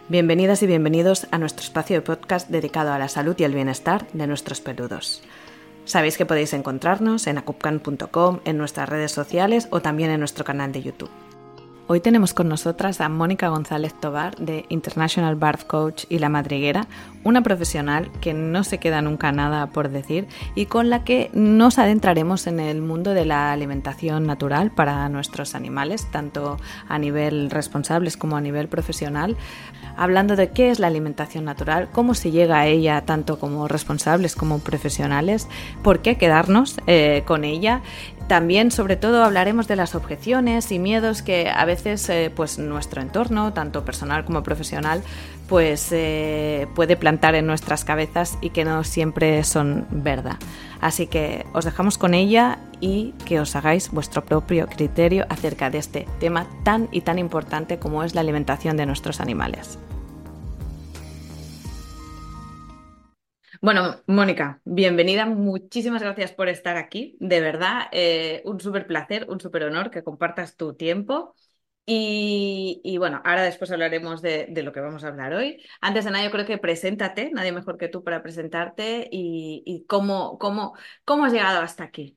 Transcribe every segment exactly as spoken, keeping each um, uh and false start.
Bienvenidas y bienvenidos a nuestro espacio de podcast dedicado a la salud y el bienestar de nuestros peludos. Sabéis que podéis encontrarnos en acupcan punto com, en nuestras redes sociales o también en nuestro canal de YouTube. Hoy tenemos con nosotras a Mónica González Tobar de International Barf Coach y La Madriguera, una profesional que no se queda nunca nada por decir y con la que nos adentraremos en el mundo de la alimentación natural para nuestros animales, tanto a nivel responsables como a nivel profesional, hablando de qué es la alimentación natural, cómo se llega a ella tanto como responsables como profesionales, por qué quedarnos eh, con ella. También, sobre todo, hablaremos de las objeciones y miedos que a veces eh, pues, nuestro entorno, tanto personal como profesional, pues, eh, puede plantar en nuestras cabezas y que no siempre son verdad. Así que os dejamos con ella y que os hagáis vuestro propio criterio acerca de este tema tan y tan importante como es la alimentación de nuestros animales. Bueno, Mónica, bienvenida, muchísimas gracias por estar aquí, de verdad, eh, un súper placer, un súper honor que compartas tu tiempo y, y bueno, ahora después hablaremos de, de lo que vamos a hablar hoy. Antes de nada, yo creo que preséntate, nadie mejor que tú para presentarte y, y cómo, cómo, cómo has llegado hasta aquí.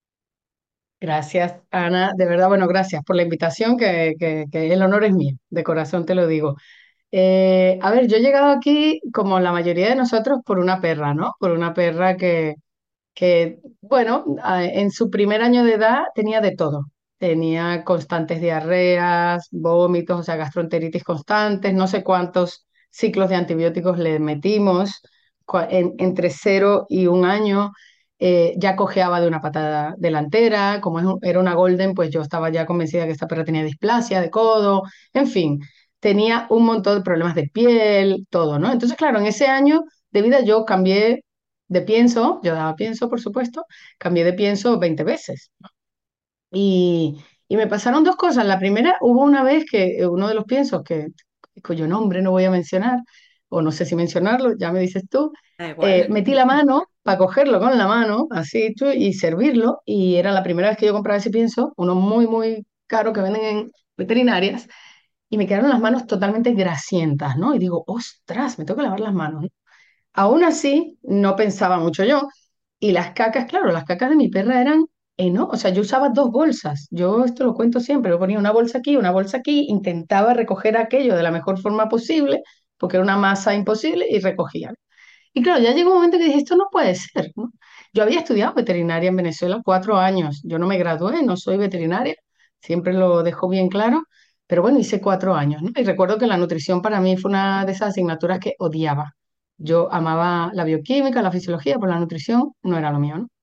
Gracias, Ana. De verdad, bueno, gracias por la invitación, que, que, que el honor es mío, de corazón te lo digo. Eh, a ver, yo he llegado aquí, como la mayoría de nosotros, por una perra, ¿no? Por una perra que, que bueno, a- en su primer año de edad tenía de todo. Tenía constantes diarreas, vómitos, o sea, gastroenteritis constantes, no sé cuántos ciclos de antibióticos le metimos, cua- en- entre cero y un año. Eh, ya cojeaba de una patada delantera, como es un- era una golden, pues yo estaba ya convencida que esta perra tenía displasia de codo, en fin, tenía un montón de problemas de piel, todo, ¿no? Entonces, claro, en ese año de vida yo cambié de pienso, yo daba pienso, por supuesto, cambié de pienso veinte veces. Y, y me pasaron dos cosas. La primera, hubo una vez que eh, uno de los piensos, que, cuyo nombre no voy a mencionar, o no sé si mencionarlo, ya me dices tú, Da eh, igual. metí la mano para cogerlo con la mano, así, tú, y servirlo. Y era la primera vez que yo compraba ese pienso, uno muy, muy caro que venden en veterinarias, y me quedaron las manos totalmente grasientas, ¿no? Y digo, ostras, me tengo que lavar las manos. Aún así, no pensaba mucho yo. Y las cacas, claro, las cacas de mi perra eran enormes. O sea, yo usaba dos bolsas. Yo esto lo cuento siempre. Yo ponía una bolsa aquí, una bolsa aquí, intentaba recoger aquello de la mejor forma posible, porque era una masa imposible, y recogía. Y claro, ya llegó un momento que dije, esto no puede ser, ¿no? Yo había estudiado veterinaria en Venezuela cuatro años. Yo no me gradué, no soy veterinaria, siempre lo dejo bien claro, pero bueno, hice cuatro años, ¿no? Y recuerdo que la nutrición para mí fue una de esas asignaturas que odiaba. Yo amaba la bioquímica, la fisiología, pero la nutrición no era lo mío, ¿no?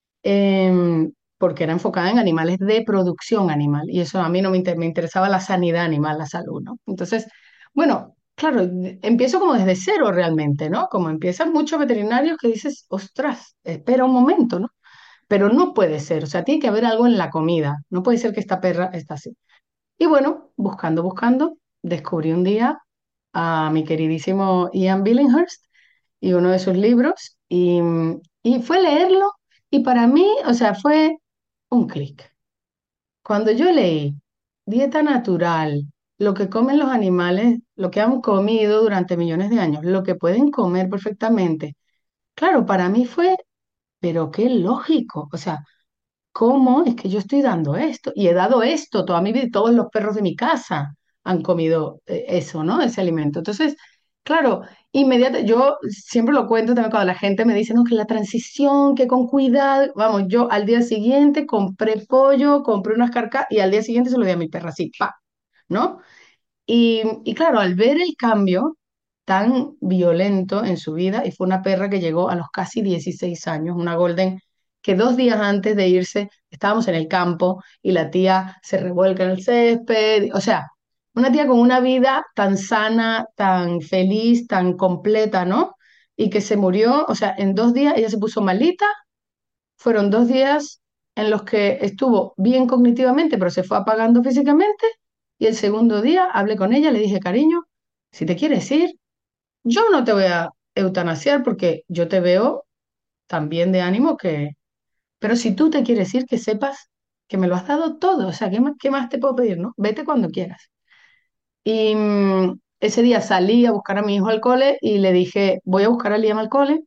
Em, porque era enfocada en animales de producción animal, y eso a mí no me, inter- me interesaba la sanidad animal, la salud, ¿no? Entonces, bueno, claro, de- empiezo como desde cero realmente, ¿no? Como empiezan muchos veterinarios que dices, ostras, espera un momento, ¿no? Pero no puede ser, o sea, tiene que haber algo en la comida, no puede ser que esta perra está así. Y bueno, buscando, buscando, descubrí un día a mi queridísimo Ian Billinghurst y uno de sus libros, y, y fue leerlo, y para mí, o sea, fue un clic. Cuando yo leí dieta natural, lo que comen los animales, lo que han comido durante millones de años, lo que pueden comer perfectamente, claro, para mí fue, pero qué lógico, o sea, ¿cómo es que yo estoy dando esto? Y he dado esto toda mi vida, y todos los perros de mi casa han comido eh, eso, ¿no? Ese alimento. Entonces, claro, inmediatamente, yo siempre lo cuento también cuando la gente me dice, no, que la transición, que con cuidado, vamos, yo al día siguiente compré pollo, compré unas carcas y al día siguiente se lo di a mi perra así, pa, ¿no? Y, y claro, al ver el cambio tan violento en su vida, y fue una perra que llegó a los casi dieciséis años, una golden que dos días antes de irse estábamos en el campo y la tía se revuelca en el césped, o sea, una tía con una vida tan sana, tan feliz, tan completa, ¿no? Y que se murió, o sea, en dos días ella se puso malita, fueron dos días en los que estuvo bien cognitivamente, pero se fue apagando físicamente. Y el segundo día hablé con ella, le dije, cariño, si te quieres ir, yo no te voy a eutanasiar porque yo te veo tan bien de ánimo que... Pero si tú te quieres ir, que sepas que me lo has dado todo. O sea, ¿qué más, qué más te puedo pedir, no? Vete cuando quieras. Y, mm, ese día salí a buscar a mi hijo al cole y le dije, voy a buscar a Liam al cole.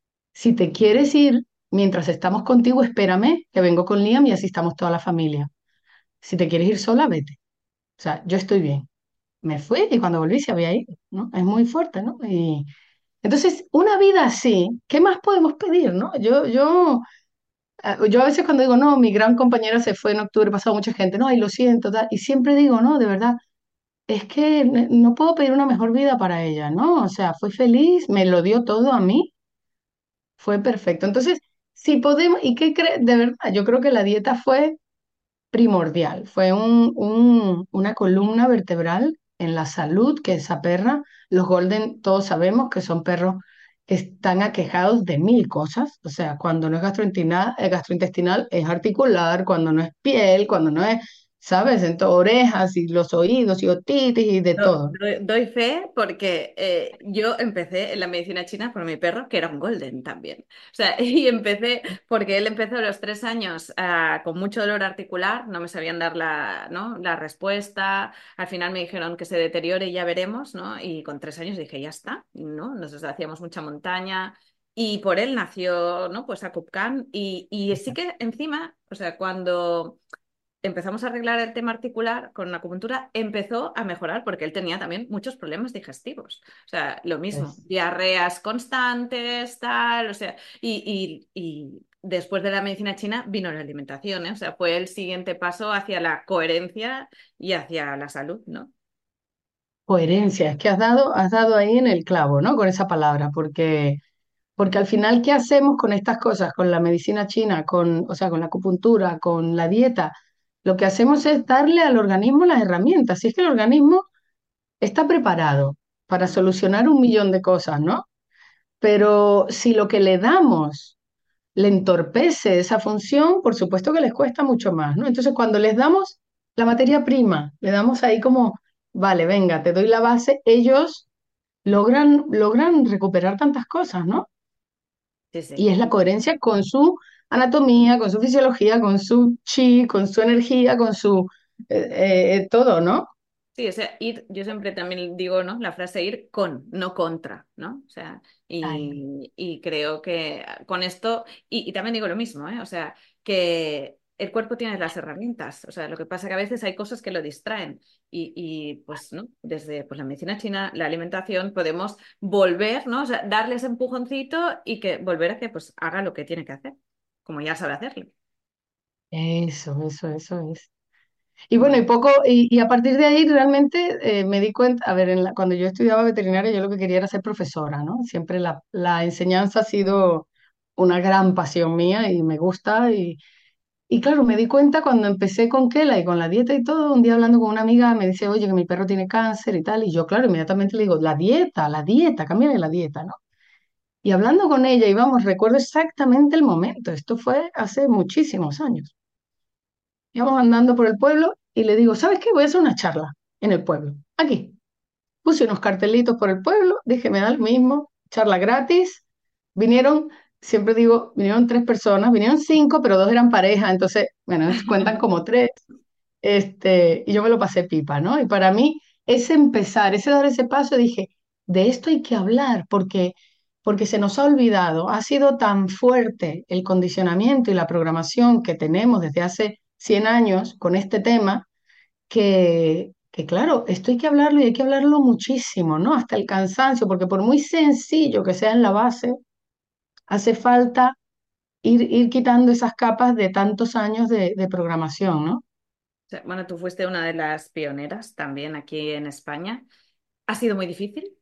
Si te quieres ir, mientras estamos contigo, espérame, que vengo con Liam y así estamos toda la familia. Si te quieres ir sola, vete. O sea, yo estoy bien. Me fui y cuando volví se había ido, ¿no? Es muy fuerte, ¿no? Y entonces, una vida así, ¿qué más podemos pedir, no? Yo, yo, eh, yo a veces cuando digo, no, mi gran compañera se fue en octubre pasado, mucha gente, no, ay, lo siento, tal, y siempre digo, no, de verdad, es que n- no puedo pedir una mejor vida para ella, ¿no? O sea, fue feliz, me lo dio todo a mí, fue perfecto. Entonces, si podemos, ¿y qué crees? De verdad, yo creo que la dieta fue primordial, fue un, un- una columna vertebral en la salud que esa perra, los Golden, todos sabemos que son perros que están aquejados de mil cosas, o sea, cuando no es gastrointestinal, eh, gastrointestinal es articular, cuando no es piel, cuando no es, ¿sabes? Entonces, orejas y los oídos y otitis y de Do- todo. Doy, doy fe porque eh, yo empecé en la medicina china por mi perro, que era un golden también. O sea, y empecé porque él empezó a los tres años ah, con mucho dolor articular, no me sabían dar la, ¿no? la respuesta. Al final me dijeron que se deteriore y ya veremos, ¿no? Y con tres años dije, ya está, ¿no? Nosotros hacíamos mucha montaña. Y por él nació, ¿no? Pues Akupkan. Y, y sí que encima, o sea, cuando empezamos a arreglar el tema articular con la acupuntura, empezó a mejorar porque él tenía también muchos problemas digestivos. O sea, lo mismo, Es diarreas constantes, tal, o sea, y, y, y después de la medicina china vino la alimentación, ¿eh? O sea, fue el siguiente paso hacia la coherencia y hacia la salud, ¿no? coherencia, es que has dado, has dado ahí en el clavo, ¿no? Con esa palabra, porque Porque al final, ¿qué hacemos con estas cosas? Con la medicina china, con, o sea, con la acupuntura, con la dieta. Lo que hacemos es darle al organismo las herramientas. Si es que el organismo está preparado para solucionar un millón de cosas, ¿no? Pero si lo que le damos le entorpece esa función, por supuesto que les cuesta mucho más, ¿no? Entonces, cuando les damos la materia prima, le damos ahí como, vale, venga, te doy la base, ellos logran, logran recuperar tantas cosas, ¿no? Sí, sí. Y es la coherencia con su anatomía, con su fisiología, con su chi, con su energía, con su eh, eh, eh, todo, ¿no? Sí, o sea, ir, yo siempre también digo, ¿no? La frase ir con, no contra, ¿no? O sea, Ay, y, y creo que con esto, y, y también digo lo mismo, ¿eh? O sea, que el cuerpo tiene las herramientas, o sea, lo que pasa que a veces hay cosas que lo distraen y, y pues, ¿no? Desde pues, la medicina china, la alimentación, podemos volver, ¿no? O sea, darle ese empujoncito y que volver a que pues haga lo que tiene que hacer, como ya sabe hacerlo. eso, eso, eso es. Y bueno, y poco, y, y a partir de ahí realmente eh, me di cuenta, a ver, en la- cuando yo estudiaba veterinaria, yo lo que quería era ser profesora, ¿no? Siempre la, la enseñanza ha sido una gran pasión mía y me gusta. Y, y claro, me di cuenta cuando empecé con Kela y con la dieta y todo, un día hablando con una amiga me dice, oye, que mi perro tiene cáncer y tal, y yo, claro, inmediatamente le digo, la dieta, la dieta, cámbiale la dieta, ¿no? Y hablando con ella, y vamos, recuerdo exactamente el momento, esto fue hace muchísimos años. Íbamos andando por el pueblo y le digo, ¿sabes qué? Voy a hacer una charla en el pueblo, aquí. Puse unos cartelitos por el pueblo, dije, me da lo mismo, charla gratis. Vinieron, siempre digo, vinieron tres personas, vinieron cinco, pero dos eran pareja, entonces, bueno, cuentan como tres. Este, y yo me lo pasé pipa, ¿no? Y para mí, ese empezar, ese dar ese paso, dije, de esto hay que hablar, porque, porque se nos ha olvidado. Ha sido tan fuerte el condicionamiento y la programación que tenemos desde hace cien años con este tema, que, que claro, esto hay que hablarlo y hay que hablarlo muchísimo, ¿no? Hasta el cansancio, porque por muy sencillo que sea en la base, hace falta ir, ir quitando esas capas de tantos años de, de programación, ¿no? O sea, bueno, tú fuiste una de las pioneras también aquí en España. ¿Ha sido muy difícil?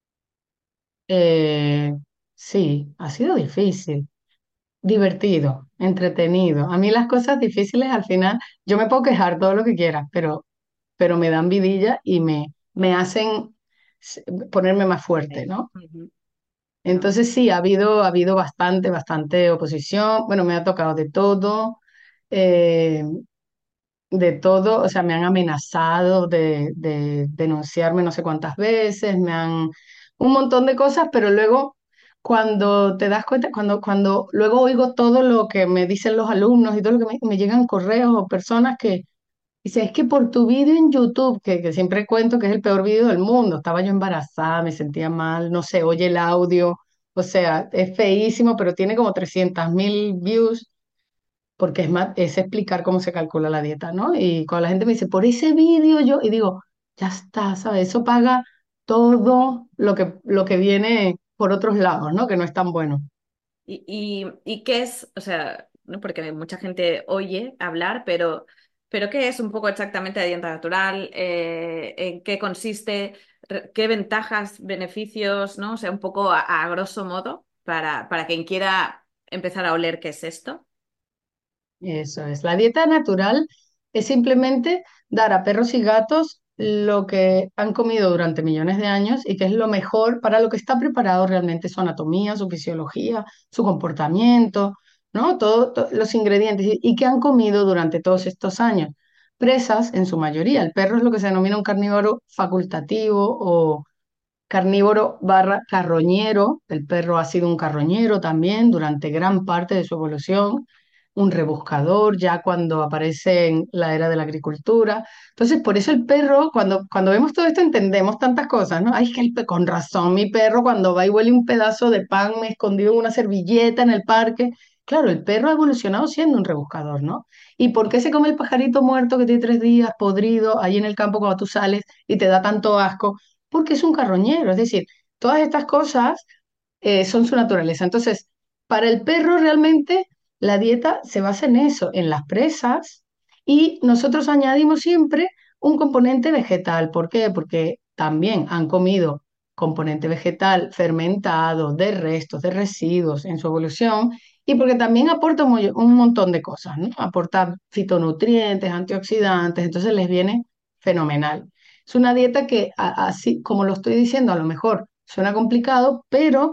Eh, sí, ha sido difícil, divertido, entretenido. A mí las cosas difíciles al final, yo me puedo quejar todo lo que quiera, pero, pero me dan vidilla y me, me hacen s- ponerme más fuerte, Sí. ¿no? Ujú. No. Entonces sí, ha habido, ha habido bastante, bastante oposición. Bueno, me ha tocado de todo. eh, de todo, o sea, me han amenazado de, de denunciarme no sé cuántas veces, me han un montón de cosas, pero luego cuando te das cuenta, cuando, cuando luego oigo todo lo que me dicen los alumnos y todo lo que me, me llegan correos o personas que, Dice, es que por tu vídeo en YouTube, que, que siempre cuento que es el peor vídeo del mundo, estaba yo embarazada, me sentía mal, no se oye el audio, o sea, es feísimo, pero tiene como trescientos mil views, porque es más, es explicar cómo se calcula la dieta, ¿no? Y cuando la gente me dice, por ese vídeo yo, y digo, ya está, ¿sabes? Eso paga todo lo que, lo que viene por otros lados, ¿no? Que no es tan bueno. ¿Y, y, y qué es? O sea, ¿no? Porque mucha gente oye hablar, pero, pero ¿qué es un poco exactamente la dieta natural? Eh, ¿en qué consiste? Re- ¿Qué ventajas, beneficios, ¿no? O sea, un poco a, a grosso modo, para, para quien quiera empezar a oler qué es esto. Eso es. La dieta natural es simplemente dar a perros y gatos lo que han comido durante millones de años y que es lo mejor para lo que está preparado realmente su anatomía, su fisiología, su comportamiento, ¿no? Todo, to- los ingredientes y, y que han comido durante todos estos años. Presas en su mayoría. El perro es lo que se denomina un carnívoro facultativo o carnívoro barra carroñero. El perro ha sido un carroñero también durante gran parte de su evolución, un rebuscador ya cuando aparece en la era de la agricultura. Entonces, por eso el perro, cuando, cuando vemos todo esto, entendemos tantas cosas, ¿no? Ay, es que el pe- con razón, mi perro cuando va y huele un pedazo de pan me escondido en una servilleta en el parque. Claro, el perro ha evolucionado siendo un rebuscador, ¿no? ¿Y por qué se come el pajarito muerto que tiene tres días, podrido, ahí en el campo cuando tú sales y te da tanto asco? Porque es un carroñero, es decir, todas estas cosas eh, son su naturaleza. Entonces, para el perro realmente la dieta se basa en eso, en las presas, y nosotros añadimos siempre un componente vegetal. ¿Por qué? Porque también han comido componente vegetal fermentado, de restos, de residuos en su evolución, y porque también aporta un, mo- un montón de cosas, ¿no? Aporta fitonutrientes, antioxidantes, entonces les viene fenomenal. Es una dieta que, a- así como lo estoy diciendo, a lo mejor suena complicado, pero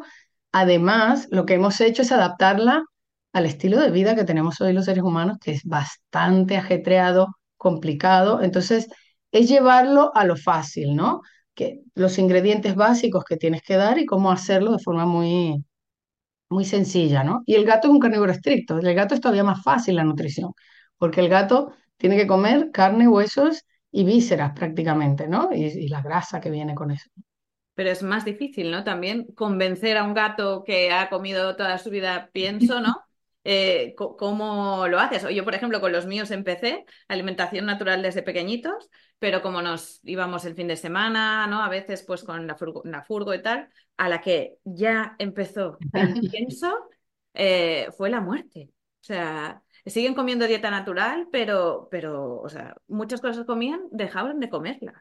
además lo que hemos hecho es adaptarla al estilo de vida que tenemos hoy los seres humanos, que es bastante ajetreado, complicado. Entonces, es llevarlo a lo fácil, ¿no? Que los ingredientes básicos que tienes que dar y cómo hacerlo de forma muy, muy sencilla, ¿no? Y el gato es un carnívoro estricto. El gato es todavía más fácil la nutrición, porque el gato tiene que comer carne, huesos y vísceras prácticamente, ¿no? Y, y la grasa que viene con eso. Pero es más difícil, ¿no? También convencer a un gato que ha comido toda su vida pienso, ¿no? Eh, co- ¿cómo lo haces? O yo, por ejemplo, con los míos empecé alimentación natural desde pequeñitos, pero como nos íbamos el fin de semana, ¿no? A veces pues con la furgo, la furgo y tal, a la que ya empezó el pienso, eh, fue la muerte. O sea, siguen comiendo dieta natural, pero, pero, o sea, muchas cosas comían, dejaban de comerlas.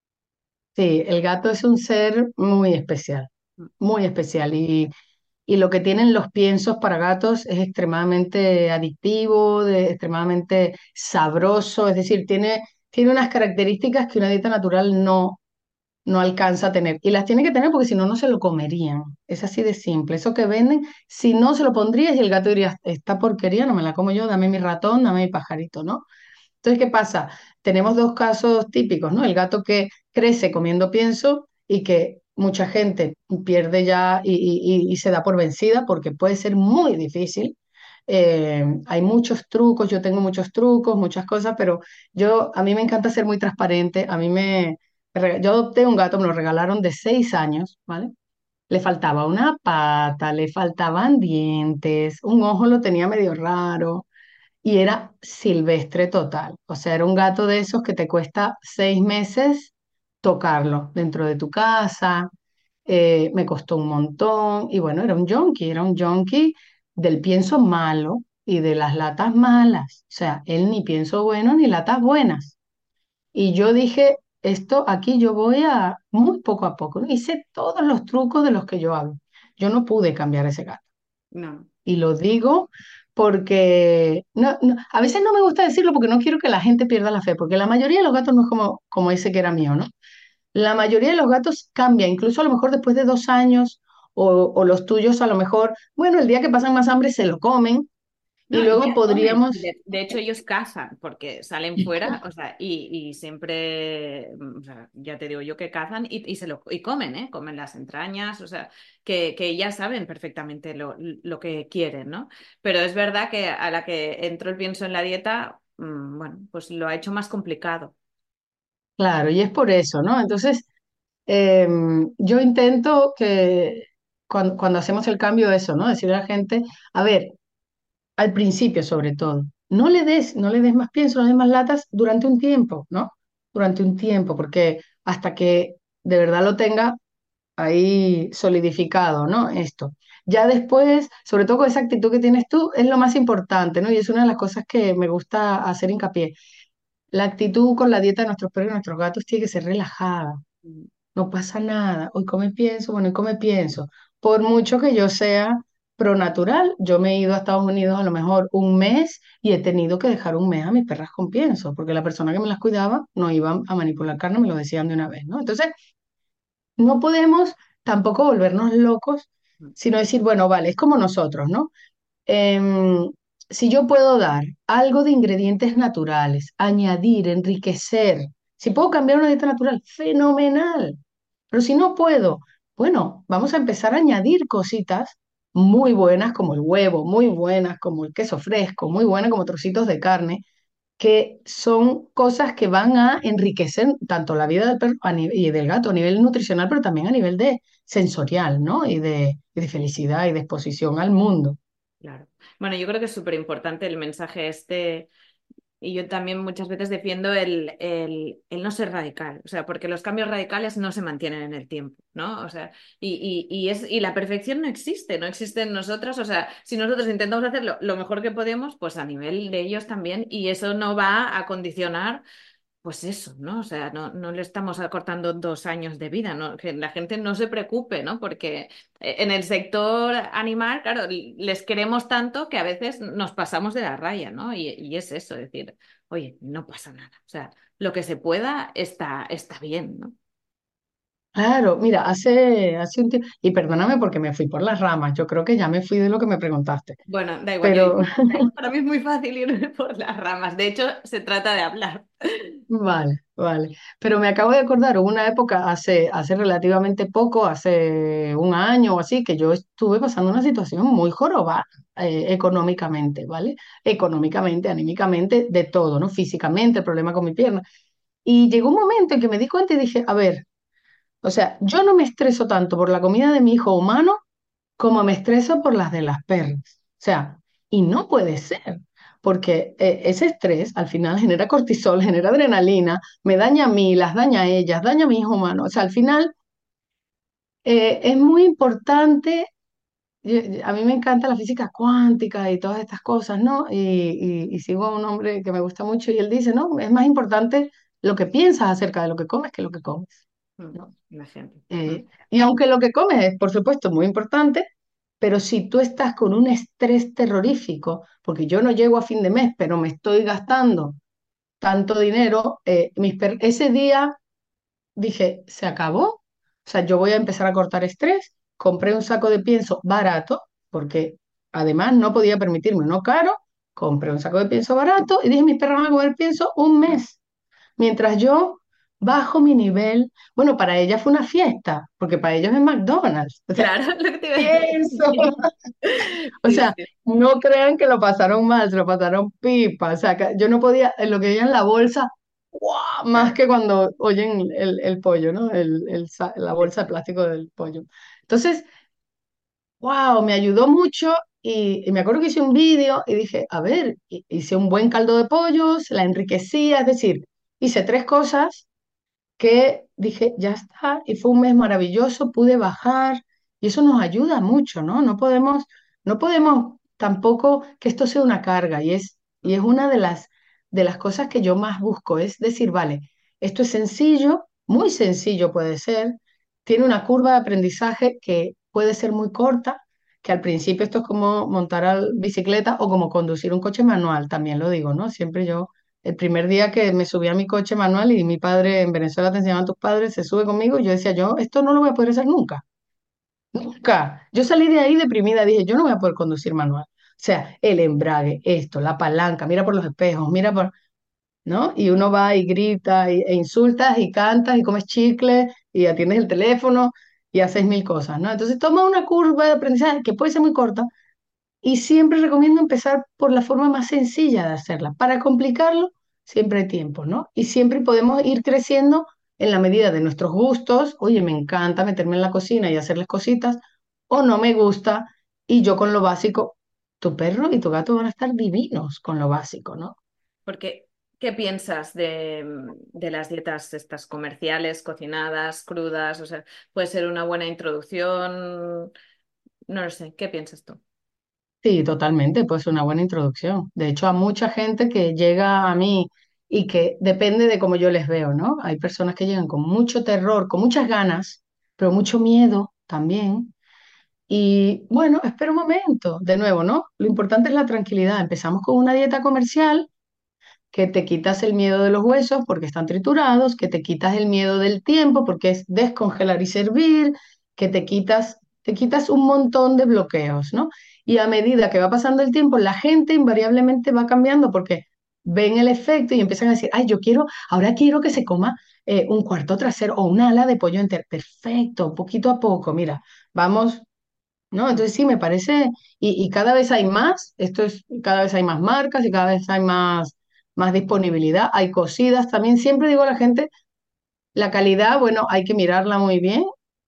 Sí, el gato es un ser muy especial, muy especial. Y, y lo que tienen los piensos para gatos es extremadamente adictivo, de- extremadamente sabroso, es decir, tiene, tiene unas características que una dieta natural no, no alcanza a tener. Y las tiene que tener porque si no, no se lo comerían. Es así de simple. Eso que venden, si no se lo pondrías y el gato diría, esta porquería no me la como yo, dame mi ratón, dame mi pajarito, ¿no? Entonces, ¿qué pasa? Tenemos dos casos típicos, ¿no? El gato que crece comiendo pienso y que mucha gente pierde ya y, y- y- y se da por vencida porque puede ser muy difícil. Eh, hay muchos trucos, yo tengo muchos trucos, muchas cosas, pero yo, a mí me encanta ser muy transparente. A mí me, me rega- yo adopté un gato, me lo regalaron de seis años, ¿vale? Le faltaba una pata, le faltaban dientes, un ojo lo tenía medio raro y era silvestre total. O sea, era un gato de esos que te cuesta seis meses tocarlo dentro de tu casa. Eh, me costó un montón y bueno, era un junkie, era un junkie del pienso malo y de las latas malas. O sea, él ni pienso bueno ni latas buenas. Y yo dije, esto aquí yo voy a muy poco a poco, ¿no? Hice todos los trucos de los que yo hablo. Yo no pude cambiar ese gato. No. Y lo digo porque no, no- a veces no me gusta decirlo porque no quiero que la gente pierda la fe, porque la mayoría de los gatos no es como, como ese que era mío, ¿no? La mayoría de los gatos cambia, incluso a lo mejor después de dos años, o, o los tuyos a lo mejor, bueno, el día que pasan más hambre se lo comen y No, y luego ya comen. podríamos, De, de hecho, ellos cazan porque salen fuera, o sea, y, y siempre, mm, o sea, ya te digo yo que cazan y, y se lo y comen, ¿eh? Comen las entrañas, o sea, que, que ya saben perfectamente lo, lo que quieren, ¿no? Pero es verdad que a la que entró el pienso en la dieta, mm, bueno, pues lo ha hecho más complicado. Claro, y es por eso, ¿no? Entonces, em, yo intento que cuando, cuando hacemos el cambio, eso, ¿no? Decirle a la gente, a ver, al principio sobre todo, no le des, no le des más pienso, no le des más latas durante un tiempo, ¿no? Durante un tiempo, porque hasta que de verdad lo tenga ahí solidificado, ¿no? Esto. Ya después, sobre todo con esa actitud que tienes tú, es lo más importante, ¿no? Y es una de las cosas que me gusta hacer hincapié. La actitud con la dieta de nuestros perros y nuestros gatos tiene que ser relajada. Mm. No pasa nada. Hoy come pienso, bueno, hoy come pienso. Por mucho que yo sea pro natural, yo me he ido a Estados Unidos a lo mejor un mes y he tenido que dejar un mes a mis perras con pienso, porque la persona que me las cuidaba no iba a manipular carne, me lo decían de una vez, ¿no? Entonces, no podemos tampoco volvernos locos, Mm. sino decir, bueno, vale, es como nosotros, ¿no? Em, si yo puedo dar algo de ingredientes naturales, añadir, enriquecer, si puedo cambiar una dieta natural, fenomenal. Pero si no puedo, bueno, vamos a empezar a añadir cositas muy buenas como el huevo, muy buenas como el queso fresco, muy buenas como trocitos de carne, que son cosas que van a enriquecer tanto la vida del perro a ni- y del gato a nivel nutricional, pero también a nivel de sensorial, ¿no? Y de, y de felicidad y de exposición al mundo. Claro. Bueno, yo creo que es súper importante el mensaje este. Y yo también muchas veces defiendo el, el, el no ser radical, o sea, porque los cambios radicales no se mantienen en el tiempo, ¿no? O sea, y, y, y es, y la perfección no existe, no existe en nosotras, o sea, si nosotros intentamos hacerlo lo mejor que podemos, pues a nivel de ellos también, y eso no va a condicionar pues eso, ¿no? O sea, no, no le estamos acortando dos años de vida, ¿no? Que la gente no se preocupe, ¿no? Porque eh, en el sector animal, claro, les queremos tanto que a veces nos pasamos de la raya, ¿no? Y, y es eso, decir, oye, no pasa nada. O sea, lo que se pueda está, está bien, ¿no? Claro, mira, hace, hace un tiempo, y perdóname porque me fui por las ramas, yo creo que ya me fui de lo que me preguntaste, Bueno, da igual, yo, pero para mí es muy fácil irme por las ramas. De hecho, se trata de hablar. vale, vale, pero me acabo de acordar, hubo una época hace, hace relativamente poco, hace un año o así, que yo estuve pasando una situación muy jorobada eh, económicamente, ¿vale? Económicamente, anímicamente, de todo, ¿no? Físicamente, el problema con mi pierna. Y llegó un momento en que me di cuenta y dije, a ver, o sea, yo no me estreso tanto por la comida de mi hijo humano como me estreso por las de las perras. O sea, y no puede ser, porque eh, ese estrés al final genera cortisol, genera adrenalina, me daña a mí, las daña a ellas, daña a mi hijo humano. O sea, al final eh, es muy importante. yo- yo- A mí me encanta la física cuántica y todas estas cosas, ¿no? Y, y, y sigo a un hombre que me gusta mucho y él dice, no, es más importante lo que piensas acerca de lo que comes que lo que comes, Mm, ¿no? imagínate. Eh, Mm, y aunque lo que comes es, por supuesto, muy importante, pero si tú estás con un estrés terrorífico, porque yo no llego a fin de mes, pero me estoy gastando tanto dinero, eh, mis per- ese día dije, se acabó. O sea, yo voy a empezar a cortar estrés. Compré un saco de pienso barato, porque además no podía permitirme uno caro. Compré un saco de pienso barato y dije, mis perros van a comer pienso un mes. Mientras yo bajo mi nivel, bueno, para ella fue una fiesta, porque para ellos es McDonald's. O sea, claro, lo que te iba a pienso. decir. O Sí, sea, sí. no crean que lo pasaron mal, se lo pasaron pipa. O sea, que yo no podía, en lo que veía en la bolsa, ¡guau! Más Claro, que cuando oyen el, el pollo, ¿no? El, el sa- la sí, bolsa de sí. plástico del pollo. Entonces, wow, me ayudó mucho y, y me acuerdo que hice un vídeo y dije, a ver, hi- hice un buen caldo de pollos, la enriquecía, es decir, hice tres cosas que dije, ya está, y fue un mes maravilloso, pude bajar, y eso nos ayuda mucho, ¿no? No podemos, no podemos tampoco que esto sea una carga, y es, y es una de las, de las cosas que yo más busco, es decir, vale, esto es sencillo, muy sencillo puede ser, tiene una curva de aprendizaje que puede ser muy corta, que al principio esto es como montar a bicicleta o como conducir un coche manual, también lo digo, ¿no? Siempre yo el primer día que me subí a mi coche manual y mi padre en Venezuela te enseñaban tus padres, se sube conmigo, y yo decía, yo esto no lo voy a poder hacer nunca, nunca. Yo salí de ahí deprimida, dije, yo no voy a poder conducir manual. O sea, el embrague, esto, la palanca, mira por los espejos, mira por, ¿no? Y uno va y grita y- e insultas y cantas y comes chicle y atiendes el teléfono y haces mil cosas, ¿no? Entonces toma una curva de aprendizaje que puede ser muy corta Y siempre recomiendo empezar por la forma más sencilla de hacerla. Para complicarlo, siempre hay tiempo, ¿no? Y siempre podemos ir creciendo en la medida de nuestros gustos. Oye, me encanta meterme en la cocina y hacerles cositas, o no me gusta, y yo con lo básico, tu perro y tu gato van a estar divinos con lo básico, ¿no? Porque, ¿qué piensas de, de las dietas estas comerciales, cocinadas, crudas? O sea, puede ser una buena introducción. No lo sé, ¿qué piensas tú? Sí, totalmente, pues una buena introducción. De hecho, a mucha gente que llega a mí y que depende de cómo yo les veo, ¿no? Hay personas que llegan con mucho terror, con muchas ganas, pero mucho miedo también. Y bueno, espera un momento, de nuevo, ¿no? Lo importante es la tranquilidad. Empezamos con una dieta comercial que te quitas el miedo de los huesos porque están triturados, que te quitas el miedo del tiempo porque es descongelar y servir, que te quitas, te quitas un montón de bloqueos, ¿no? Y a medida que va pasando el tiempo, la gente invariablemente va cambiando porque ven el efecto y empiezan a decir, ay, yo quiero, ahora quiero que se coma eh, un cuarto trasero o un ala de pollo entero. Perfecto, poquito a poco, mira, vamos, ¿no? Mm. Entonces sí, me parece, y, y cada vez hay más, esto es, cada vez hay más marcas y cada vez hay más, más disponibilidad, hay cocidas también, siempre digo a la gente, la calidad, bueno, hay que mirarla muy bien,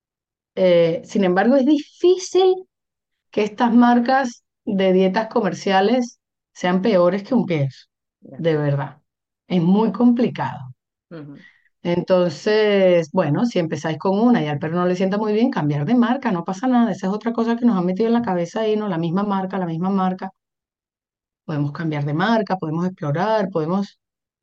eh, sin embargo es difícil que estas marcas de dietas comerciales sean peores que un queso, Ya. de verdad, es muy complicado. Ujú. Entonces, bueno, si empezáis con una y al perro no le sienta muy bien, cambiar de marca, no pasa nada. Esa es otra cosa que nos han metido en la cabeza ahí, ¿no? La misma marca, la misma marca. Podemos cambiar de marca, podemos explorar, podemos,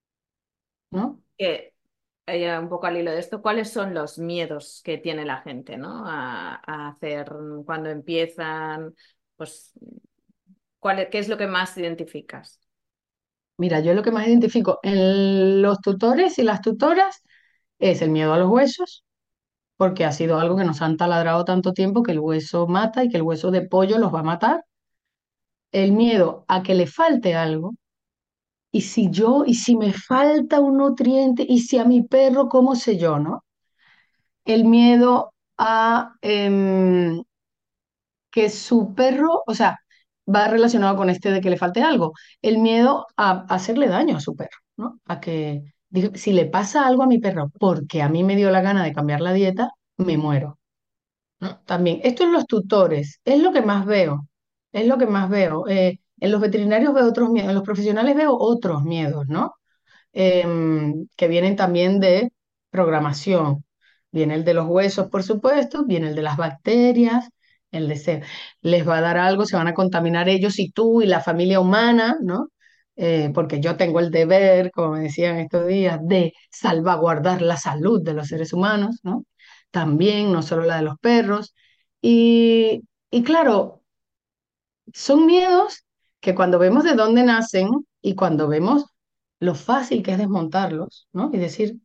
¿no? Que, eh, un poco al hilo de esto, ¿cuáles son los miedos que tiene la gente, ¿no? A, a hacer cuando empiezan, pues, ¿cuál, qué es lo que más identificas? Mira, yo lo que más identifico en los tutores y las tutoras es el miedo a los huesos, porque ha sido algo que nos han taladrado tanto tiempo que el hueso mata y que el hueso de pollo los va a matar. El miedo a que le falte algo. Y si yo, y si me falta un nutriente, y si a mi perro, ¿cómo sé yo, no? El miedo a em, que su perro, o sea, va relacionado con este de que le falte algo, el miedo a, hacerle daño a su perro, ¿no? A que digo, si le pasa algo a mi perro porque a mí me dio la gana de cambiar la dieta, me muero, ¿no? También, esto en los tutores, es lo que más veo, es lo que más veo. Eh, en los veterinarios veo otros miedos, en los profesionales veo otros miedos, ¿no? Em, que vienen también de programación. Viene el de los huesos, por supuesto, viene el de las bacterias, el de ser, les va a dar algo, se van a contaminar ellos y tú y la familia humana, ¿no? Eh, porque yo tengo el deber, como me decían estos días, de salvaguardar la salud de los seres humanos, ¿no? También, no solo la de los perros. Y, y claro, son miedos que cuando vemos de dónde nacen y cuando vemos lo fácil que es desmontarlos, ¿no? Y decir,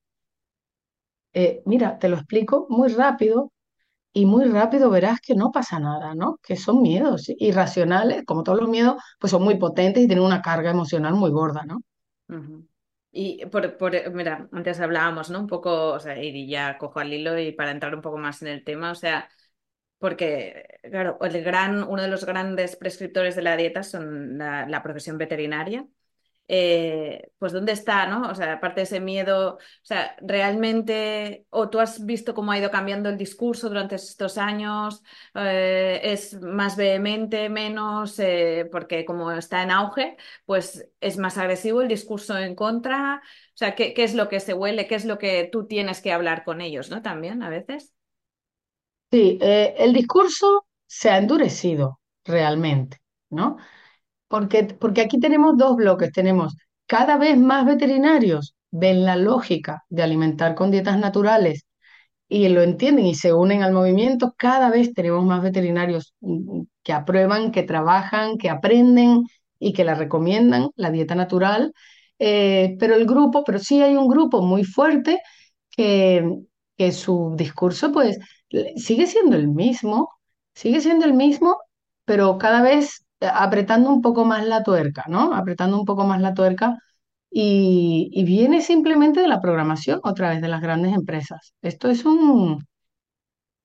eh, mira, te lo explico muy rápido y muy rápido verás que no pasa nada, ¿no? Que son miedos irracionales, como todos los miedos, pues son muy potentes y tienen una carga emocional muy gorda, ¿no? Ujú. Y por, por- mira, antes hablábamos, ¿no? Un poco, o sea, y ya cojo al hilo y para entrar un poco más en el tema, o sea, porque, claro, el gran, uno de los grandes prescriptores de la dieta son la, la profesión veterinaria. Eh, pues ¿dónde está, no? O sea, aparte de ese miedo, o sea, realmente, o tú has visto cómo ha ido cambiando el discurso durante estos años, eh, es más vehemente, menos, eh, porque como está en auge, pues es más agresivo el discurso en contra, o sea, ¿qué, qué es lo que se huele? ¿Qué es lo que tú tienes que hablar con ellos, ¿no? También a veces. Sí, eh, el discurso se ha endurecido realmente, ¿no? Porque, porque aquí tenemos dos bloques, tenemos cada vez más veterinarios ven la lógica de alimentar con dietas naturales y lo entienden y se unen al movimiento, cada vez tenemos más veterinarios mm, que aprueban, que trabajan, que aprenden y que la recomiendan, la dieta natural. Eh, pero el grupo, pero sí hay un grupo muy fuerte que, que su discurso pues le- sigue siendo el mismo, sigue siendo el mismo, pero cada vez eh, apretando un poco más la tuerca, ¿no? Apretando un poco más la tuerca y, y viene simplemente de la programación, otra vez de las grandes empresas. Esto es un,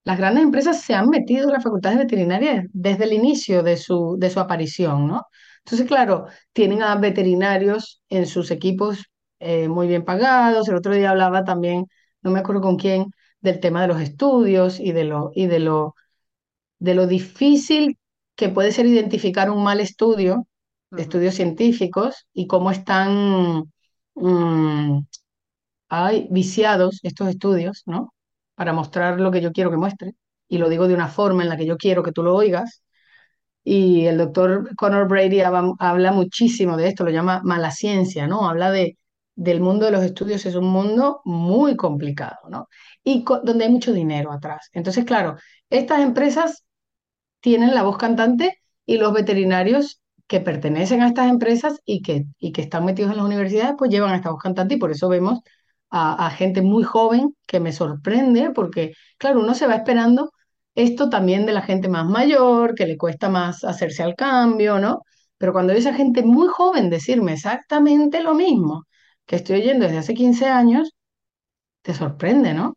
las grandes empresas se han metido en las facultades veterinarias desde el inicio de su, de su aparición, ¿no? Entonces, claro, tienen a veterinarios en sus equipos eh, muy bien pagados. El otro día hablaba también, no me acuerdo con quién, del tema de los estudios y de lo, y de lo, de lo difícil que puede ser identificar un mal estudio, Ujú, estudios científicos, y cómo están mm, hay viciados estos estudios, ¿no? Para mostrar lo que yo quiero que muestre. Y lo digo de una forma en la que yo quiero que tú lo oigas. Y el doctor Conor Brady hab- habla muchísimo de esto, lo llama mala ciencia, ¿no? Habla de, del mundo de los estudios, es un mundo muy complicado, ¿no? Y co- donde hay mucho dinero atrás. Entonces, claro, estas empresas tienen la voz cantante y los veterinarios que pertenecen a estas empresas y que, y que están metidos en las universidades, pues llevan a esta voz cantante y por eso vemos a, a gente muy joven que me sorprende porque, claro, uno se va esperando esto también de la gente más mayor, que le cuesta más hacerse al cambio, ¿no? Pero cuando ves a gente muy joven decirme exactamente lo mismo que estoy oyendo desde hace quince años, te sorprende, ¿no?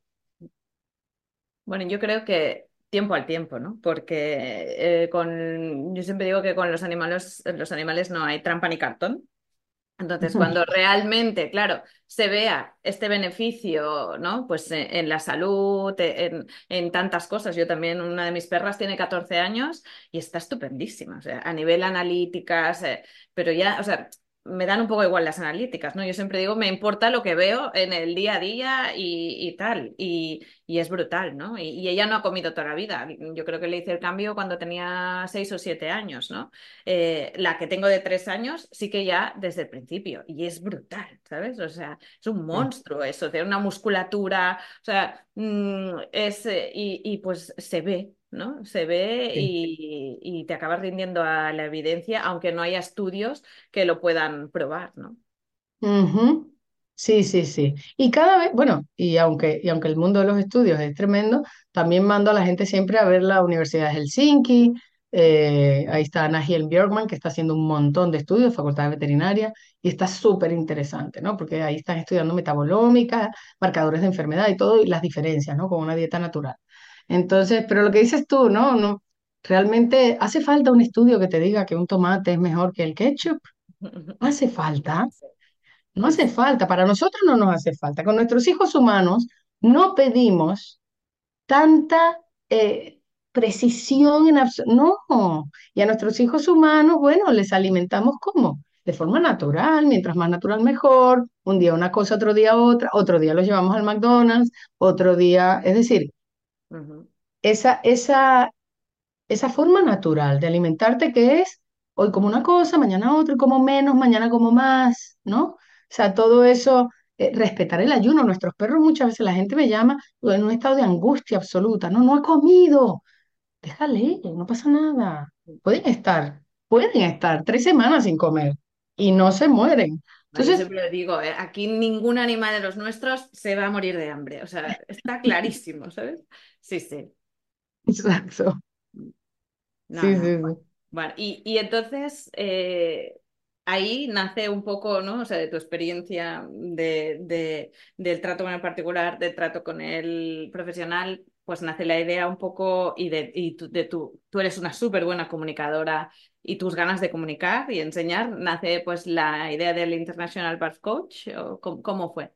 bueno, yo creo que tiempo al tiempo, ¿no? Porque eh, con, yo siempre digo que con los animales, los animales no hay trampa ni cartón. Entonces, cuando realmente, claro, se vea este beneficio, ¿no? Pues en, en la salud, en, en tantas cosas. Yo también, una de mis perras tiene catorce años y está estupendísima, o sea, a nivel analíticas, eh, pero ya, o sea, me dan un poco igual las analíticas, ¿no? Yo siempre digo, me importa lo que veo en el día a día y, y tal, y, y es brutal, ¿no? Y, y ella no ha comido toda la vida. Yo creo que le hice el cambio cuando tenía seis o siete años, ¿no? Eh, la que tengo de tres años sí que ya desde el principio y es brutal, ¿sabes? O sea, es un Sí, monstruo eso, tiene una musculatura, o sea, mm, es, eh, y, y pues se ve, ¿no? Se ve sí. y, y te acabas rindiendo a la evidencia, aunque no haya estudios que lo puedan probar, ¿no? Ujú. Sí, sí, sí. Y cada vez, bueno, y aunque, y aunque el mundo de los estudios es tremendo, también mando a la gente siempre a ver la Universidad de Helsinki. Eh, ahí está Nagiel Björkman, que está haciendo un montón de estudios, Facultad de Veterinaria, y está súper interesante, ¿no? Porque ahí están estudiando metabolómica, marcadores de enfermedad y todo, y las diferencias, ¿no? Con una dieta natural. Entonces, pero lo que dices tú, ¿no? No, realmente hace falta un estudio que te diga que un tomate es mejor que el ketchup. ¿Hace falta? No hace Pues falta, para nosotros no nos hace falta. Con nuestros hijos humanos no pedimos tanta eh, precisión en abs- no. Y a nuestros hijos humanos, bueno, les alimentamos como de forma natural, mientras más natural mejor. Un día una cosa, otro día otra, otro día los llevamos al McDonald's, otro día, es decir, ujú. esa, esa, esa forma natural de alimentarte que es hoy como una cosa, mañana otra, y como menos, mañana como más, ¿no? O sea, todo eso, eh, respetar el ayuno. Nuestros perros muchas veces la gente me llama en un estado de angustia absoluta, no, no he comido, déjale, no pasa nada. Pueden estar, pueden estar tres semanas sin comer y no se mueren. No, yo Entonces, siempre le digo, eh, aquí ningún animal de los nuestros se va a morir de hambre, o sea, está clarísimo, ¿sabes? Sí, sí. exacto. No, Sí, no. sí, Bueno, sí. Bueno, y, y entonces eh, ahí nace un poco, ¿no? O sea, de tu experiencia de, de- del trato con el particular, del trato con el profesional, pues nace la idea un poco y de, y tú, de tu, tú eres una súper buena comunicadora y tus ganas de comunicar y enseñar, nace pues la idea del International Birth Coach, ¿o cómo, cómo fue?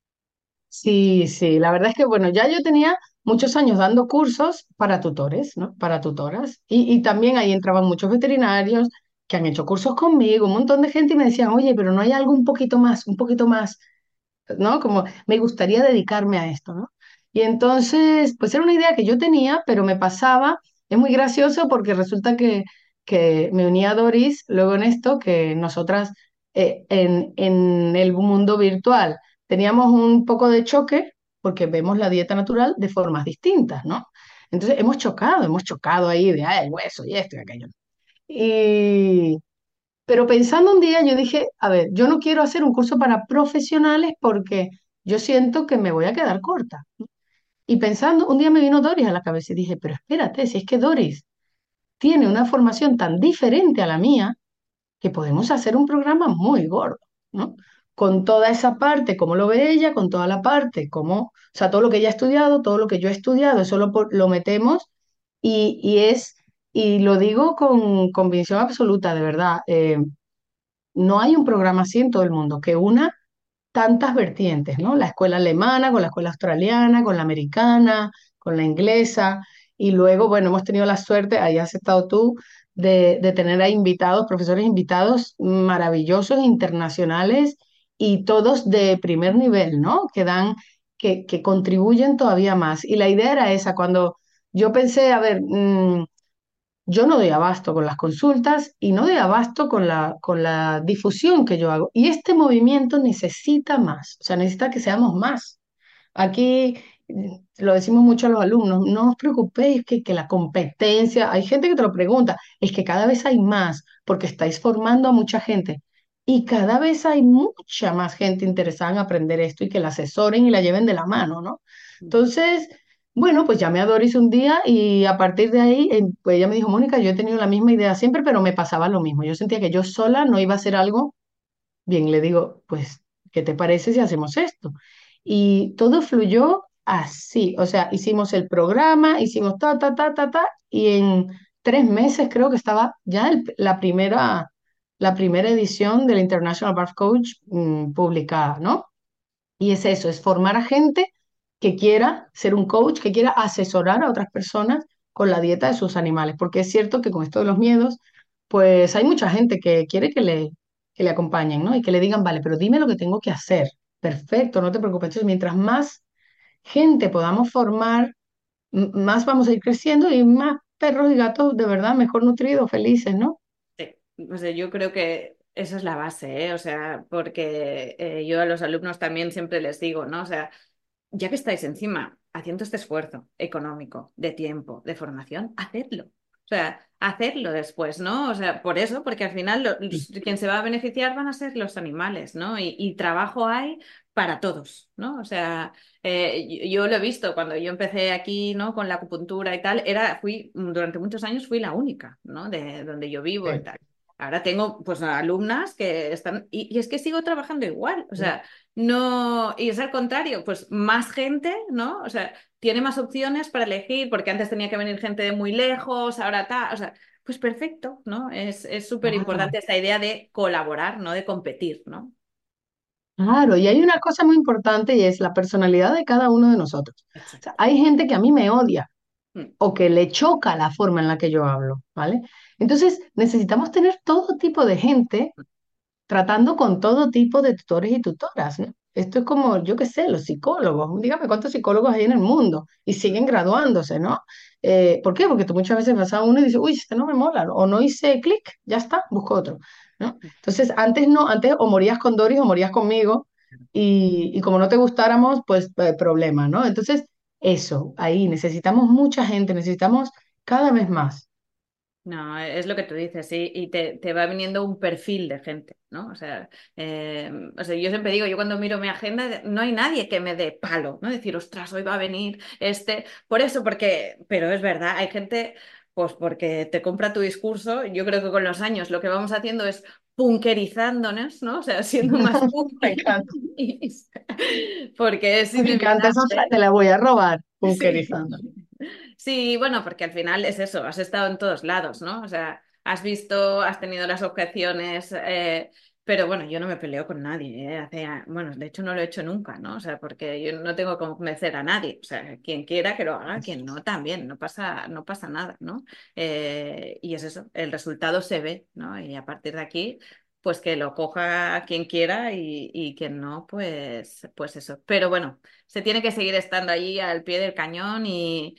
Sí, sí, la verdad es que, bueno, ya yo tenía muchos años dando cursos para tutores, ¿no? Para tutoras. Y, y también ahí entraban muchos veterinarios que han hecho cursos conmigo, un montón de gente y me decían, oye, pero no hay algo un poquito más, un poquito más, ¿no? Como me gustaría dedicarme a esto, ¿no? Y entonces, pues era una idea que yo tenía, pero me pasaba, es muy gracioso porque resulta que, que me unía a Doris luego en esto, que nosotras eh, en, en el mundo virtual teníamos un poco de choque porque vemos la dieta natural de formas distintas, ¿no? Entonces hemos chocado, hemos chocado ahí de, ay, el hueso y esto y aquello. Y, pero pensando un día, yo dije, a ver, yo no quiero hacer un curso para profesionales porque yo siento que me voy a quedar corta. Y pensando, un día me vino Doris a la cabeza y dije, pero espérate, si es que Doris tiene una formación tan diferente a la mía, que podemos hacer un programa muy gordo, ¿no? con toda esa parte, cómo lo ve ella, con toda la parte, cómo, o sea, todo lo que ella ha estudiado, todo lo que yo he estudiado, eso lo, po- lo metemos y, y es, y lo digo con convicción absoluta, de verdad, eh, no hay un programa así en todo el mundo que una tantas vertientes, ¿no? La escuela alemana, con la escuela australiana, con la americana, con la inglesa, y luego, bueno, hemos tenido la suerte, ahí has estado tú, de, de tener a invitados, profesores invitados maravillosos, internacionales, y todos de primer nivel, ¿no? Que dan, que, que contribuyen todavía más. Y la idea era esa, cuando yo pensé, a ver, mm, yo no doy abasto con las consultas y no doy abasto con la, con la difusión que yo hago. Y este movimiento necesita más, o sea, necesita que seamos más. Aquí mm, lo decimos mucho a los alumnos, no os preocupéis que, que la competencia, hay gente que te lo pregunta, es que cada vez hay más porque estáis formando a mucha gente y cada vez hay mucha más gente interesada en aprender esto y que la asesoren y la lleven de la mano, ¿no? Entonces, bueno, pues llamé a Doris un día y a partir de ahí, eh, pues ella me dijo, Mónica, yo he tenido la misma idea siempre, pero me pasaba lo mismo. Yo sentía que yo sola no iba a hacer algo bien. Le digo, pues, ¿qué te parece si hacemos esto? Y todo fluyó así, o sea, hicimos el programa, hicimos ta, ta, ta, ta, ta, y en tres meses creo que estaba ya el- la primera, la primera edición del International Barf Coach mm, publicada, ¿no? Y es eso, es formar a gente que quiera ser un coach, que quiera asesorar a otras personas con la dieta de sus animales, porque es cierto que con esto de los miedos, pues hay mucha gente que quiere que le, que le acompañen, ¿no? Y que le digan, vale, pero dime lo que tengo que hacer. Perfecto, no te preocupes. Entonces, mientras más gente podamos formar, m- más vamos a ir creciendo y más perros y gatos de verdad mejor nutridos, felices, ¿no? Sí, o sea, yo creo que esa es la base, ¿eh? O sea, porque eh, yo a los alumnos también siempre les digo, ¿no? O sea, ya que estáis encima haciendo este esfuerzo económico, de tiempo, de formación, hacedlo. O sea, hacedlo después, ¿no? O sea, por eso, porque al final lo- los- quien se va a beneficiar van a ser los animales, ¿no? Y, y trabajo hay para todos, ¿no? O sea, eh, yo, yo lo he visto cuando yo empecé aquí, ¿no? Con la acupuntura y tal, era, fui, durante muchos años fui la única, ¿no? De donde yo vivo y Sí. tal. Ahora tengo, pues, alumnas que están, y, y es que sigo trabajando igual, o sea, no, y es al contrario, pues más gente, ¿no? O sea, tiene más opciones para elegir, porque antes tenía que venir gente de muy lejos, ahora está, o sea, pues perfecto, ¿no? Es, es súper Claro. importante esta idea de colaborar, no de competir, ¿no? Claro, y hay una cosa muy importante y es la personalidad de cada uno de nosotros. O sea, Exacto. hay gente que a mí me odia Mm. o que le choca la forma en la que yo hablo, ¿vale? Entonces, necesitamos tener todo tipo de gente tratando con todo tipo de tutores y tutoras, ¿no? Esto es como, yo qué sé, los psicólogos. Dígame cuántos psicólogos hay en el mundo y Mm. siguen graduándose, ¿no? Eh, ¿por qué? Porque tú muchas veces vas a uno y dices, uy, este no me mola, ¿no? O no hice clic, ya está, busco otro, ¿no? Entonces, antes no, antes o morías con Doris o morías conmigo y, y como no te gustáramos, pues eh, problema, ¿no? Entonces, eso, ahí necesitamos mucha gente, necesitamos cada vez más. No, es lo que tú dices, sí, y te, te va viniendo un perfil de gente, ¿no? O sea, eh, o sea, yo siempre digo, yo cuando miro mi agenda, no hay nadie que me dé palo, ¿no? Decir, ostras, hoy va a venir este, por eso, porque, pero es verdad, hay gente, pues porque te compra tu discurso, yo creo que con los años lo que vamos haciendo es punkerizándonos, ¿no? O sea, siendo más Me punky, encanta. porque es Me encanta esa frase, inevitable. te la voy a robar, Sí. bunkerizando. Sí, bueno, porque al final es eso, has estado en todos lados, ¿no? O sea, has visto, has tenido las objeciones, eh, pero bueno, yo no me peleo con nadie, ¿eh? Hace, a- bueno, de hecho no lo he hecho nunca, ¿no? O sea, porque yo no tengo que convencer a nadie, o sea, quien quiera que lo haga, quien no también, no pasa, no pasa nada, ¿no? Eh, y es eso, el resultado se ve, ¿no? Y a partir de aquí, pues que lo coja quien quiera y, y quien no, pues, pues eso. Pero bueno, se tiene que seguir estando allí al pie del cañón y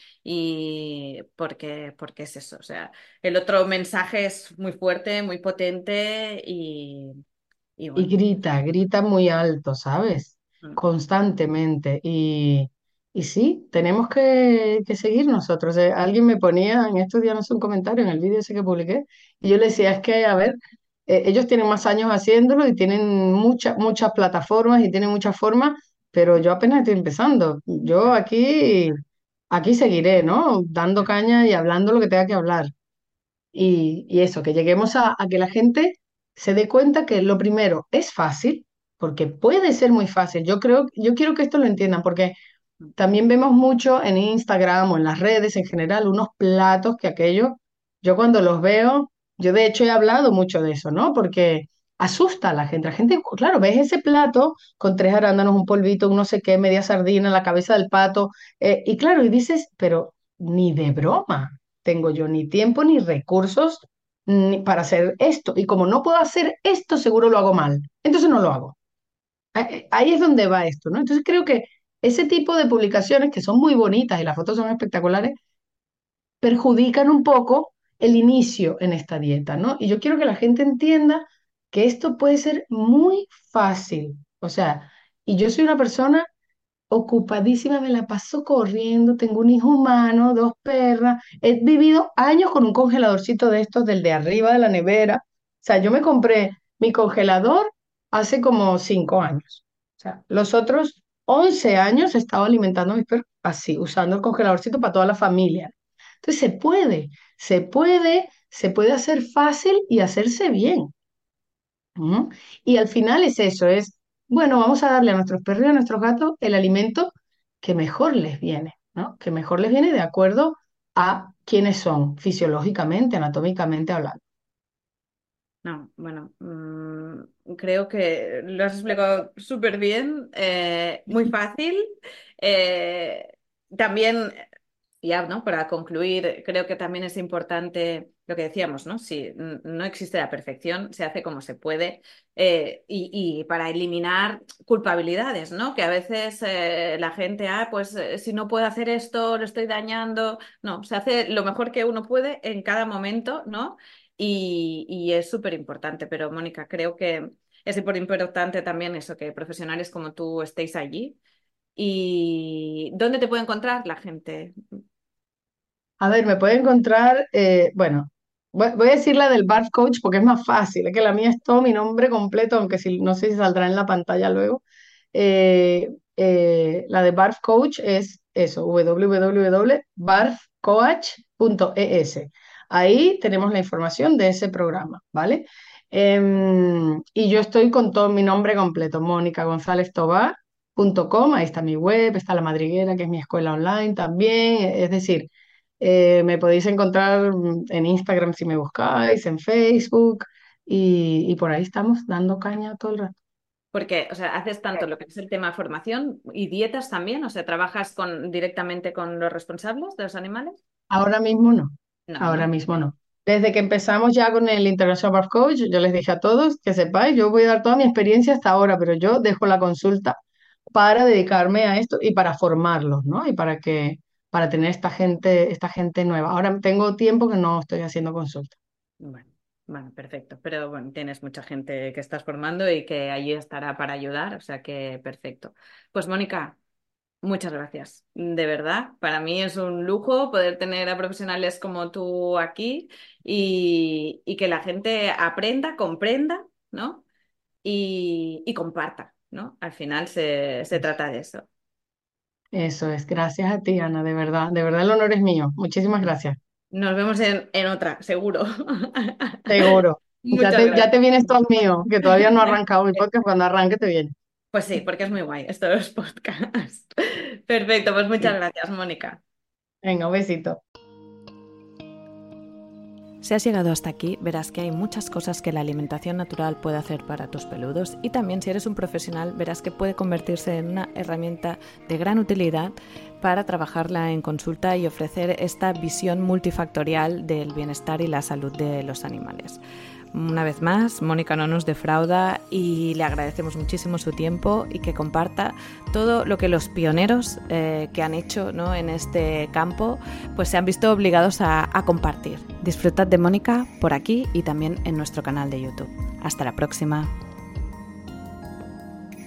y porque, porque es eso, o sea, el otro mensaje es muy fuerte, muy potente y, y Y bueno. grita, grita muy alto, ¿sabes? Mm. Constantemente. Y, y sí, tenemos que, que seguir nosotros. Eh, alguien me ponía en estos días, no sé, un comentario en el vídeo ese que publiqué, y yo le decía, es que, a ver, eh, ellos tienen más años haciéndolo y tienen muchas, muchas plataformas y tienen muchas formas, pero yo apenas estoy empezando. Yo aquí, aquí seguiré, ¿no? Dando caña y hablando lo que tenga que hablar. Y, y eso, que lleguemos a, a que la gente se dé cuenta que lo primero es fácil, porque puede ser muy fácil. Yo creo, yo quiero que esto lo entiendan, porque también vemos mucho en Instagram o en las redes en general unos platos que aquello, yo cuando los veo, yo de hecho he hablado mucho de eso, ¿no? Porque asusta a la gente. La gente, claro, ves ese plato con tres arándanos, un polvito, un no sé qué, media sardina, la cabeza del pato, eh, y claro, y dices, pero ni de broma tengo yo ni tiempo ni recursos ni para hacer esto. Y como no puedo hacer esto, seguro lo hago mal. Entonces no lo hago. Eh, Ahí es donde va esto, ¿no? Entonces creo que ese tipo de publicaciones que son muy bonitas y las fotos son espectaculares, perjudican un poco el inicio en esta dieta, ¿no? Y yo quiero que la gente entienda que esto puede ser muy fácil. O sea, y yo soy una persona ocupadísima, me la paso corriendo, tengo un hijo humano, dos perras, he vivido años con un congeladorcito de estos, del de arriba de la nevera. O sea, yo me compré mi congelador hace como cinco años. O sea, los otros once años he estado alimentando a mis perros así, usando el congeladorcito para toda la familia. Entonces se puede, se puede, se puede hacer fácil y hacerse bien. ¿No? Y al final es eso, es, bueno, vamos a darle a nuestros perros y a nuestros gatos el alimento que mejor les viene, ¿no? Que mejor les viene de acuerdo a quiénes son, fisiológicamente, anatómicamente hablando. No, bueno, mm, creo que lo has explicado súper bien, eh, muy fácil. Eh, también, ya, ¿no? Para concluir, creo que también es importante lo que decíamos, ¿no? Si n- no existe la perfección, se hace como se puede, eh, y, y para eliminar culpabilidades, ¿no? Que a veces eh, la gente, ah, pues eh, si no puedo hacer esto, lo estoy dañando. No, se hace lo mejor que uno puede en cada momento, ¿no? Y, y es súper importante, pero Mónica, creo que es súper importante también eso, que profesionales como tú estéis allí. ¿Y dónde te puede encontrar la gente? A ver, me puede encontrar, eh, bueno, voy, voy a decir la del Barf Coach porque es más fácil, es que la mía es todo mi nombre completo, aunque si, no sé si saldrá en la pantalla luego. Eh, eh, la de Barf Coach es eso, w w w punto barf coach punto e s. Ahí tenemos la información de ese programa, ¿vale? Em, y yo estoy con todo mi nombre completo, mónica gonzález tobar punto com. Ahí está mi web, está La Madriguera, que es mi escuela online también, es decir, eh, me podéis encontrar mm, en Instagram si me buscáis, en Facebook, y, y por ahí estamos dando caña todo el rato. Porque, o sea, haces tanto lo que es el tema formación y dietas también, o sea, ¿trabajas con, directamente con los responsables de los animales? Ahora mismo no, No, ahora ¿no? mismo no. Desde que empezamos ya con el International Barf Coach, yo les dije a todos que sepáis, yo voy a dar toda mi experiencia hasta ahora, pero yo dejo la consulta para dedicarme a esto y para formarlos, ¿no? Y para que, para tener esta gente, esta gente nueva. Ahora tengo tiempo que no estoy haciendo consulta. Bueno, bueno, perfecto. Pero bueno, tienes mucha gente que estás formando y que allí estará para ayudar, o sea que perfecto. Pues Mónica, muchas gracias. De verdad, para mí es un lujo poder tener a profesionales como tú aquí y, y que la gente aprenda, comprenda, ¿no? Y, y comparta, ¿no? Al final se, se trata de eso. Eso es, gracias a ti, Ana, de verdad, de verdad el honor es mío. Muchísimas gracias. Nos vemos en, en otra, seguro. Seguro. Ya Muchas te, ya te gracias. vienes todo mío, que todavía no ha arrancado mi podcast, cuando arranque te viene. Pues sí, porque es muy guay esto de los podcasts. Perfecto, pues muchas Sí. gracias, Mónica. Venga, un besito. Si has llegado hasta aquí, verás que hay muchas cosas que la alimentación natural puede hacer para tus peludos y también si eres un profesional verás que puede convertirse en una herramienta de gran utilidad para trabajarla en consulta y ofrecer esta visión multifactorial del bienestar y la salud de los animales. Una vez más, Mónica no nos defrauda y le agradecemos muchísimo su tiempo y que comparta todo lo que los pioneros eh, que han hecho, ¿no?, en este campo pues se han visto obligados a, a compartir. Disfrutad de Mónica por aquí y también en nuestro canal de YouTube. Hasta la próxima.